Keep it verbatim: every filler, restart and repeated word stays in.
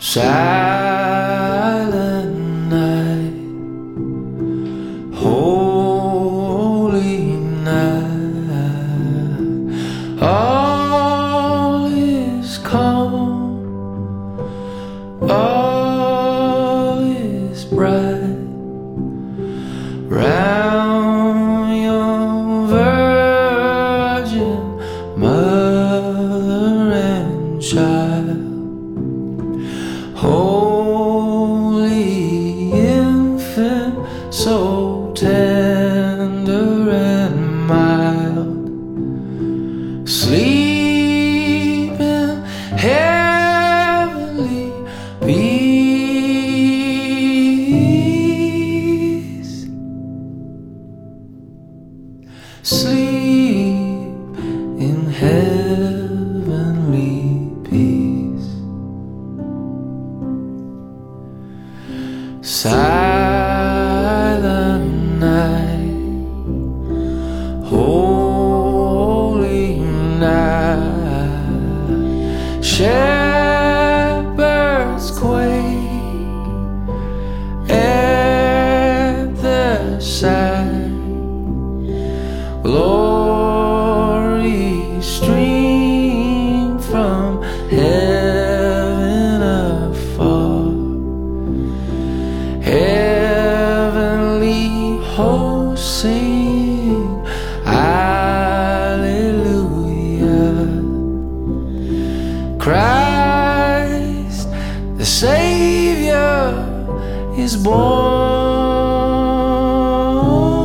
Silent night, holy night, all is calm, all is bright round your virgin mother and child. Holy infant, so tender and mild, sleep in heavenly peace. Sleep in heavenly peace. Silent night, holy night, shepherds quake at the sight, glory stream from heaven afar. Heavenly hosts sing Alleluia. Christ the Savior is born.